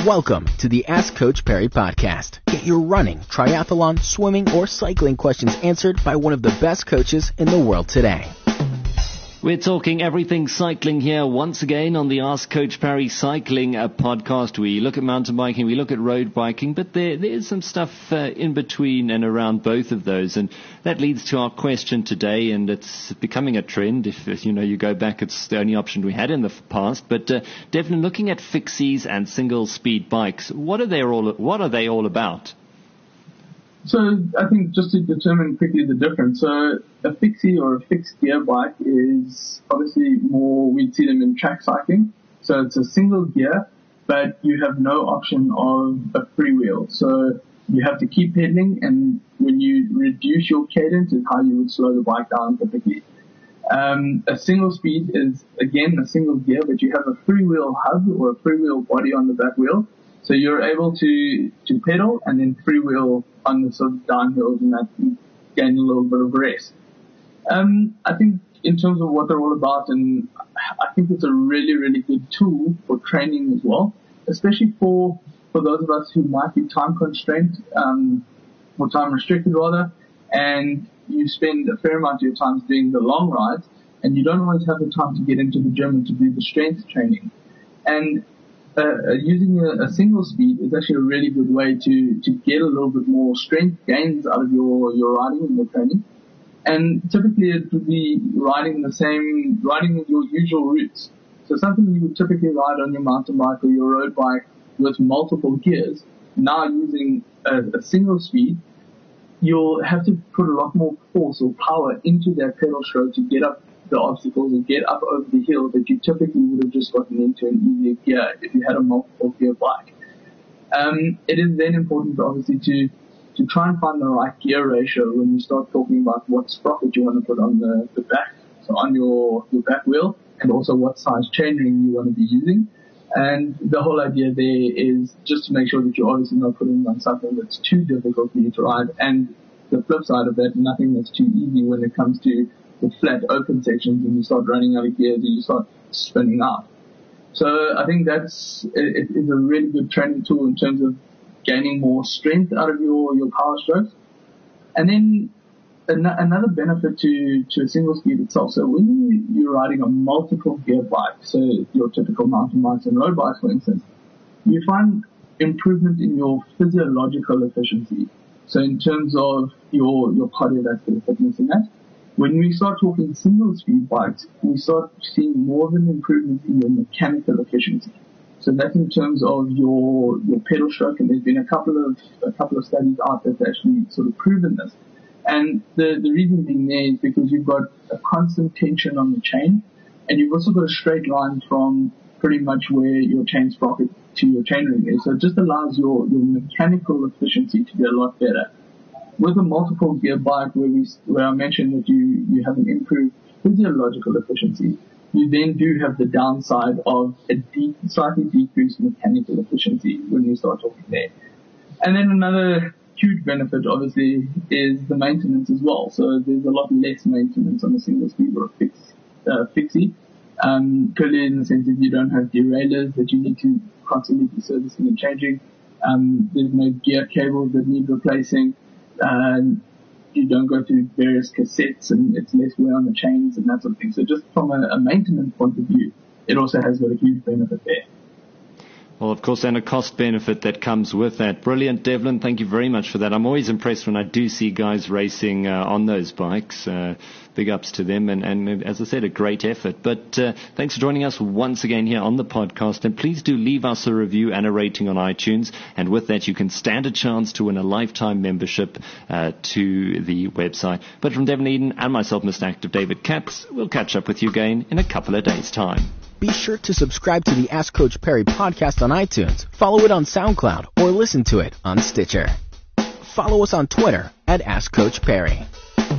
Welcome to the Ask Coach Perry podcast. Get your running, triathlon, swimming, or cycling questions answered by one of the best coaches in the world today. We're talking everything cycling here once again on the Ask Coach Perry Cycling podcast. We look at mountain biking, we look at road biking, but there is some stuff in between and around both of those. And that leads to our question today, and it's becoming a trend. If you go back, it's the only option we had in the past. But Devlin, looking at fixies and single speed bikes, what are they all about? So I think just to determine quickly the difference, so a fixie or a fixed gear bike is obviously more, we'd see them in track cycling. So it's a single gear, but you have no option of a freewheel. So you have to keep pedaling, and when you reduce your cadence is how you would slow the bike down typically. A single speed is again a single gear, but you have a freewheel hub or a freewheel body on the back wheel. So you're able to pedal and then freewheel on the sort of downhills, and that you gain a little bit of rest. I think in terms of what they're all about, and I think it's a really, really good tool for training as well, especially for those of us who might be time constrained, or time restricted rather, and you spend a fair amount of your time doing the long rides, and you don't always have the time to get into the gym and to do the strength training. And using a single speed is actually a really good way to get a little bit more strength gains out of your riding and your training. And typically it would be riding your usual routes. So something you would typically ride on your mountain bike or your road bike with multiple gears, now using a single speed, you'll have to put a lot more force or power into that pedal stroke to get up the obstacles and get up over the hill that you typically would have just gotten into an easier gear if you had a multiple gear bike. It is then important obviously to try and find the right gear ratio when you start talking about what sprocket you want to put on the back, so on your back wheel, and also what size chainring you want to be using. And the whole idea there is just to make sure that you're obviously not putting on something that's too difficult for you to ride, and the flip side of that, nothing that's too easy when it comes to the flat open sections when you start running out of gears and you start spinning out. So I think it is a really good training tool in terms of gaining more strength out of your power strokes. And then another benefit to a single speed itself. So when you're riding a multiple gear bike, so your typical mountain bikes and road bikes for instance, you find improvement in your physiological efficiency. So in terms of your cardiovascular fitness and that, when we start talking single speed bikes, we start seeing more of an improvement in your mechanical efficiency. So that's in terms of your pedal stroke, and there's been a couple of studies out that's actually sort of proven this. And the reason being there is because you've got a constant tension on the chain, and you've also got a straight line from pretty much where your chain sprocket to your chainring is. So it just allows your mechanical efficiency to be a lot better. With a multiple gear bike where I mentioned that you have an improved physiological efficiency, you then do have the downside of a slightly decreased mechanical efficiency when you start talking there. And then another huge benefit obviously is the maintenance as well. So there's a lot less maintenance on a single speed or a fixie. Purely in the sense that you don't have derailleurs that you need to constantly be servicing and changing. There's no gear cables that need replacing. You don't go through various cassettes, and it's less wear on the chains and that sort of thing. So just from a maintenance point of view, it also has got a huge benefit there. Well, of course, and a cost benefit that comes with that. Brilliant, Devlin. Thank you very much for that. I'm always impressed when I do see guys racing on those bikes. Big ups to them. And as I said, a great effort. But thanks for joining us once again here on the podcast. And please do leave us a review and a rating on iTunes. And with that, you can stand a chance to win a lifetime membership to the website. But from Devlin Eden and myself, Mr. Active David Katz, we'll catch up with you again in a couple of days' time. Be sure to subscribe to the Ask Coach Perry podcast on iTunes, follow it on SoundCloud, or listen to it on Stitcher. Follow us on Twitter at Ask Coach Perry.